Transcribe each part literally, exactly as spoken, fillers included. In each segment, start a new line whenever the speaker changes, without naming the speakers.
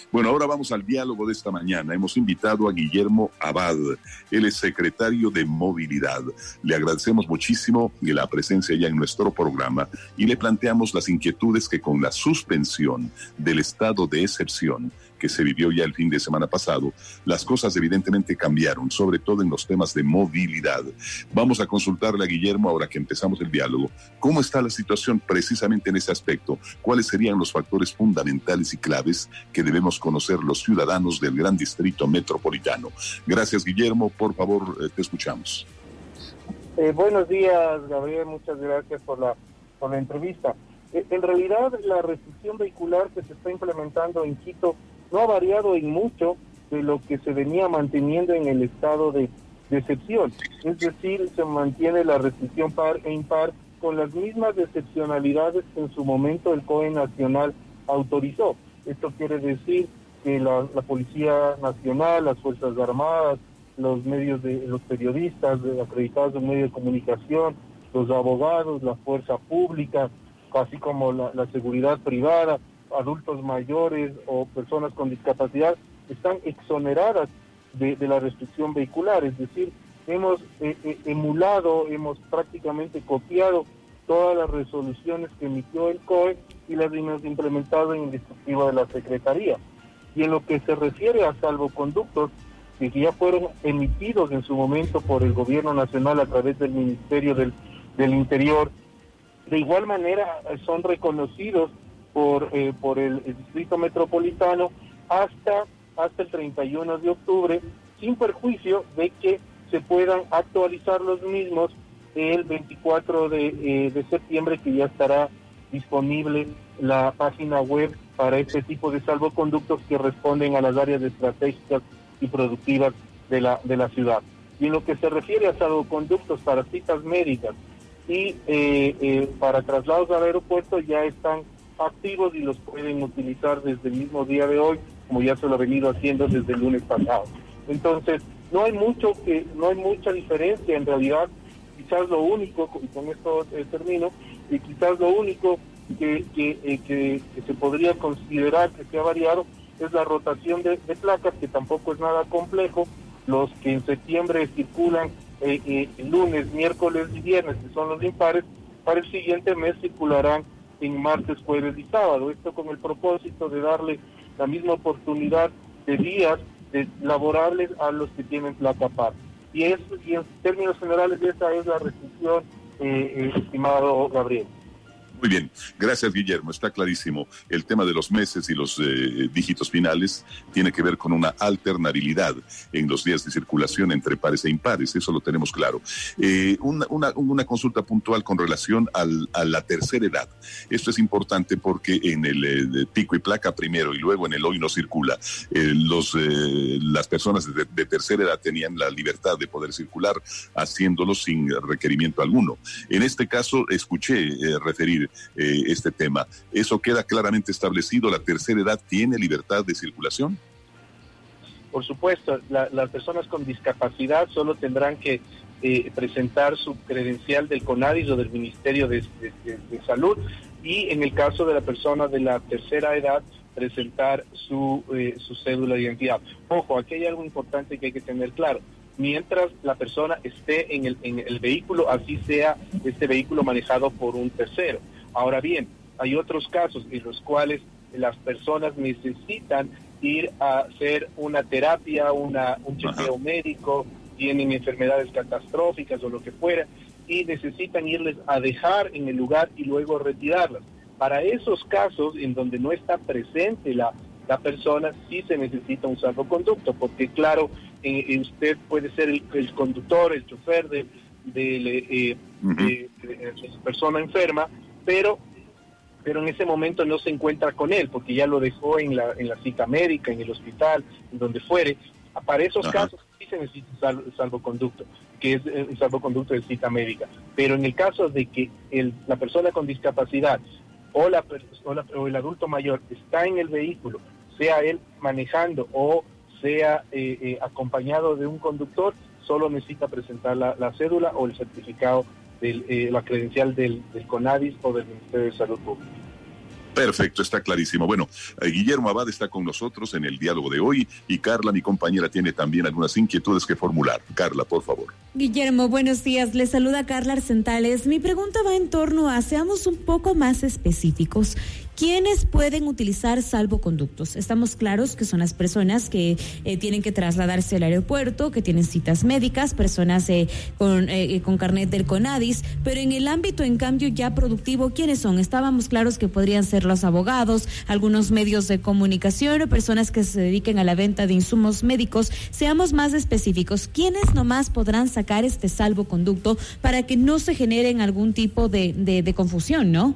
Bueno, ahora vamos al diálogo de esta mañana. Hemos invitado a Guillermo Abad, él es secretario de Movilidad. Le agradecemos muchísimo la presencia ya en nuestro programa y le planteamos las inquietudes que con la suspensión del estado de excepción que se vivió ya el fin de semana pasado, las cosas evidentemente cambiaron, sobre todo en los temas de movilidad. Vamos a consultarle a Guillermo ahora que empezamos el diálogo. ¿Cómo está la situación precisamente en ese aspecto? ¿Cuáles serían los factores fundamentales y claves que debemos conocer los ciudadanos del gran distrito metropolitano? Gracias, Guillermo. Por favor, te escuchamos.
Eh, buenos días, Gabriel. Muchas gracias por la, por la entrevista. Eh, en realidad, la restricción vehicular que se está implementando en Quito no ha variado en mucho de lo que se venía manteniendo en el estado de, de excepción. Es decir, se mantiene la restricción par e impar con las mismas excepcionalidades que en su momento el C O E Nacional autorizó. Esto quiere decir que la, la Policía Nacional, las Fuerzas Armadas, los medios de los periodistas acreditados en medios de comunicación, los abogados, la fuerza pública, así como la, la seguridad privada, adultos mayores o personas con discapacidad, están exoneradas de, de la restricción vehicular. Es decir, hemos eh, eh, emulado, hemos prácticamente copiado todas las resoluciones que emitió el C O E y las hemos implementado en el dispositivo de la Secretaría. Y en lo que se refiere a salvoconductos, que ya fueron emitidos en su momento por el Gobierno Nacional a través del Ministerio del, del Interior, de igual manera son reconocidos por eh, por el, el Distrito Metropolitano hasta, hasta el treinta y uno de octubre, sin perjuicio de que se puedan actualizar los mismos el veinticuatro de septiembre, que ya estará disponible la página web para este tipo de salvoconductos que responden a las áreas estratégicas y productivas de la, de la ciudad. Y en lo que se refiere a salvoconductos para citas médicas y eh, eh, para traslados al aeropuerto, ya están activos y los pueden utilizar desde el mismo día de hoy, como ya se lo ha venido haciendo desde el lunes pasado. Entonces, no hay mucho que, no hay mucha diferencia en realidad. Quizás lo único, y con esto eh, termino, y quizás lo único que, que, eh, que, que se podría considerar que se ha variado es la rotación de, de placas, que tampoco es nada complejo. Los que en septiembre circulan eh, eh, lunes, miércoles y viernes, que son los impares, para el siguiente mes circularán en martes, jueves y sábado. Esto con el propósito de darle la misma oportunidad de días de laborables a los que tienen placa par. Y, es, y en términos generales esa es la restricción, eh, eh, estimado Gabriel.
Muy bien, gracias Guillermo, está clarísimo. El tema de los meses y los eh, dígitos finales tiene que ver con una alternabilidad en los días de circulación entre pares e impares, eso lo tenemos claro. Eh, una, una, una consulta puntual con relación al, a la tercera edad. Esto es importante porque en el eh, pico y placa primero y luego en el hoy no circula. Eh, los, eh, las personas de, de tercera edad tenían la libertad de poder circular haciéndolo sin requerimiento alguno. En este caso escuché eh, referir Eh, este tema. ¿Eso queda claramente establecido? ¿La tercera edad tiene libertad de circulación?
Por supuesto, la, las personas con discapacidad solo tendrán que eh, presentar su credencial del CONADIS o del Ministerio de, de, de, de Salud, y en el caso de la persona de la tercera edad, presentar su, eh, su cédula de identidad. Ojo, aquí hay algo importante que hay que tener claro. Mientras la persona esté en el, en el vehículo, así sea este vehículo manejado por un tercero. Ahora bien, hay otros casos en los cuales las personas necesitan ir a hacer una terapia, una, un chequeo Ajá. médico, tienen enfermedades catastróficas o lo que fuera, y necesitan irles a dejar en el lugar y luego retirarlas. Para esos casos en donde no está presente la, la persona, sí se necesita un salvoconducto, porque claro, eh, usted puede ser el, el conductor, el chofer de, de, eh, uh-huh. de, de, de, de persona enferma, pero pero en ese momento no se encuentra con él, porque ya lo dejó en la en la cita médica, en el hospital, en donde fuere. Para esos Ajá. casos sí se necesita salvo, salvoconducto, que es el salvoconducto de cita médica. Pero en el caso de que el, la persona con discapacidad o, la, o, la, o el adulto mayor está en el vehículo, sea él manejando o sea eh, eh, acompañado de un conductor, solo necesita presentar la, la cédula o el certificado de eh, la credencial del, del CONADIS o del Ministerio de Salud Pública.
Perfecto, está clarísimo. Bueno, eh, Guillermo Abad está con nosotros en el diálogo de hoy y Carla, mi compañera, tiene también algunas inquietudes que formular. Carla, por favor.
Guillermo, buenos días. Les saluda Carla Arcentales. Mi pregunta va en torno a, seamos un poco más específicos. ¿Quiénes pueden utilizar salvoconductos? Estamos claros que son las personas que eh, tienen que trasladarse al aeropuerto, que tienen citas médicas, personas eh, con, eh, con carnet del CONADIS, pero en el ámbito, en cambio, ya productivo, ¿quiénes son? Estábamos claros que podrían ser los abogados, algunos medios de comunicación, personas que se dediquen a la venta de insumos médicos. Seamos más específicos. ¿Quiénes nomás podrán sacar este salvoconducto para que no se generen algún tipo de, de, de confusión, ¿no?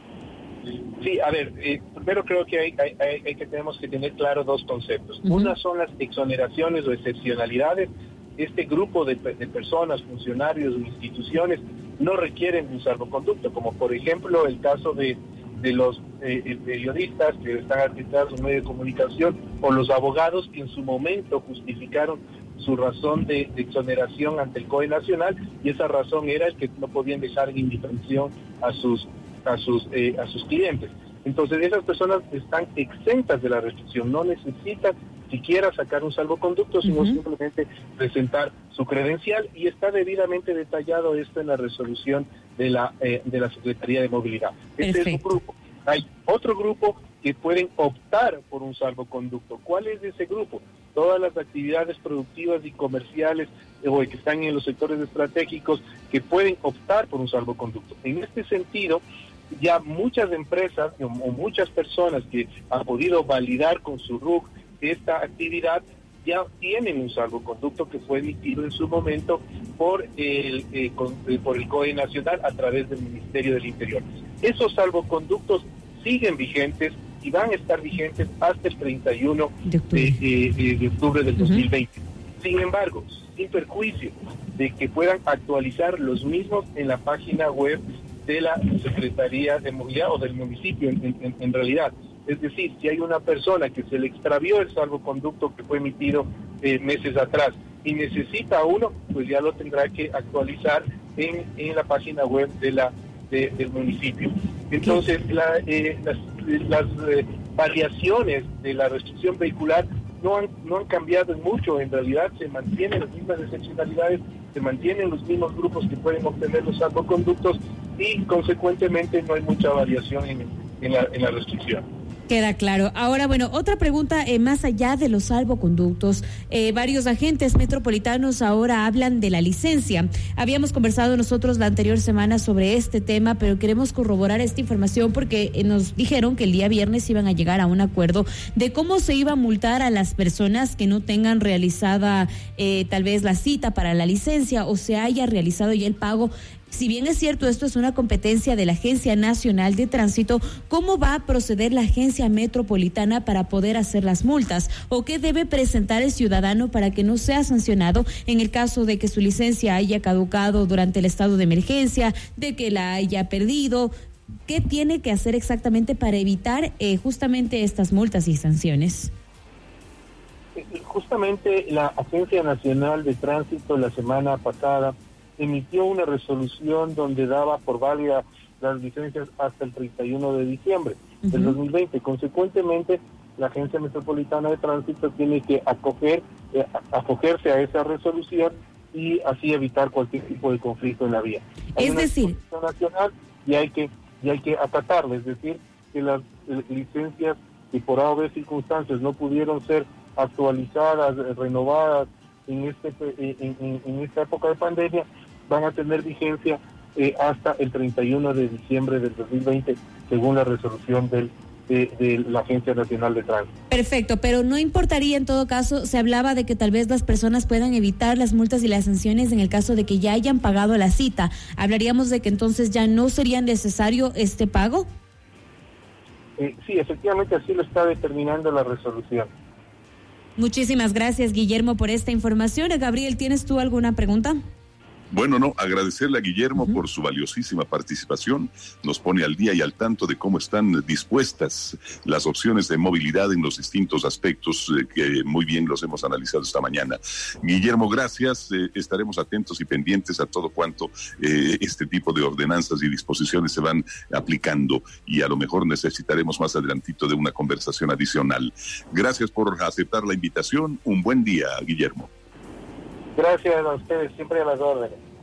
Sí, a ver, eh, primero creo que hay, hay, hay, hay que tenemos que tener claro dos conceptos. Uh-huh. Una son las exoneraciones o excepcionalidades. Este grupo de, de personas, funcionarios o instituciones no requieren un salvoconducto, como por ejemplo el caso de, de los eh, periodistas que están arbitrados en medios de comunicación o los abogados que en su momento justificaron su razón de, de exoneración ante el C O E Nacional, y esa razón era el que no podían dejar en indefensión a sus a sus eh, a sus clientes. Entonces esas personas están exentas de la restricción, no necesitan siquiera sacar un salvoconducto, sino uh-huh. simplemente presentar su credencial, y está debidamente detallado esto en la resolución de la eh, de la Secretaría de Movilidad. Este Perfecto. Es un grupo. Hay otro grupo que pueden optar por un salvoconducto. ¿Cuál es ese grupo? Todas las actividades productivas y comerciales eh, o que están en los sectores estratégicos que pueden optar por un salvoconducto. En este sentido, ya muchas empresas o muchas personas que han podido validar con su R U C esta actividad ya tienen un salvoconducto que fue emitido en su momento por el, eh, con, eh, por el C O E Nacional a través del Ministerio del Interior. Esos salvoconductos siguen vigentes y van a estar vigentes hasta el treinta y uno de octubre, de, de, de octubre del uh-huh. dos mil veinte. Sin embargo, sin perjuicio de que puedan actualizar los mismos en la página web de la Secretaría de Movilidad o del municipio en, en, en realidad. Es decir, si hay una persona que se le extravió el salvoconducto que fue emitido eh, meses atrás y necesita uno, pues ya lo tendrá que actualizar en, en la página web de la de, del municipio. Entonces, la, eh, las, las eh, variaciones de la restricción vehicular no han, no han cambiado mucho. En realidad se mantienen las mismas excepcionalidades, se mantienen los mismos grupos que pueden obtener los salvoconductos y consecuentemente no hay mucha variación en, en, la, en la restricción.
Queda claro. Ahora, bueno, otra pregunta, eh, más allá de los salvoconductos, eh, varios agentes metropolitanos ahora hablan de la licencia. Habíamos conversado nosotros la anterior semana sobre este tema, pero queremos corroborar esta información porque eh, nos dijeron que el día viernes iban a llegar a un acuerdo de cómo se iba a multar a las personas que no tengan realizada eh, tal vez la cita para la licencia o se haya realizado ya el pago. Si bien es cierto, esto es una competencia de la Agencia Nacional de Tránsito, ¿cómo va a proceder la Agencia Metropolitana para poder hacer las multas? ¿O qué debe presentar el ciudadano para que no sea sancionado en el caso de que su licencia haya caducado durante el estado de emergencia, de que la haya perdido? ¿Qué tiene que hacer exactamente para evitar eh, justamente estas multas y sanciones?
Justamente la Agencia Nacional de Tránsito la semana pasada emitió una resolución donde daba por válida las licencias hasta el treinta y uno de diciembre uh-huh. del dos mil veinte. Consecuentemente, la Agencia Metropolitana de Tránsito tiene que acoger, eh, acogerse a esa resolución y así evitar cualquier tipo de conflicto en la vía. Hay
es
una
decir,
nacional y hay que y hay que acatarla, es decir, que las eh, licencias que por A o B circunstancias no pudieron ser actualizadas, eh, renovadas en este en, en, en esta época de pandemia, van a tener vigencia eh, hasta el treinta y uno de diciembre del dos mil veinte, según la resolución del, de, de la Agencia Nacional de Tránsito.
Perfecto, pero no importaría en todo caso, se hablaba de que tal vez las personas puedan evitar las multas y las sanciones en el caso de que ya hayan pagado la cita. ¿Hablaríamos de que entonces ya no sería necesario este pago?
Eh, sí, efectivamente así lo está determinando la resolución.
Muchísimas gracias, Guillermo, por esta información. Gabriel, ¿tienes tú alguna pregunta?
Bueno, no, agradecerle a Guillermo uh-huh. por su valiosísima participación. Nos pone al día y al tanto de cómo están dispuestas las opciones de movilidad en los distintos aspectos eh, que muy bien los hemos analizado esta mañana. Guillermo, gracias. Eh, estaremos atentos y pendientes a todo cuanto eh, este tipo de ordenanzas y disposiciones se van aplicando, y a lo mejor necesitaremos más adelantito de una conversación adicional. Gracias por aceptar la invitación. Un buen día, Guillermo.
Gracias a ustedes, siempre a las órdenes.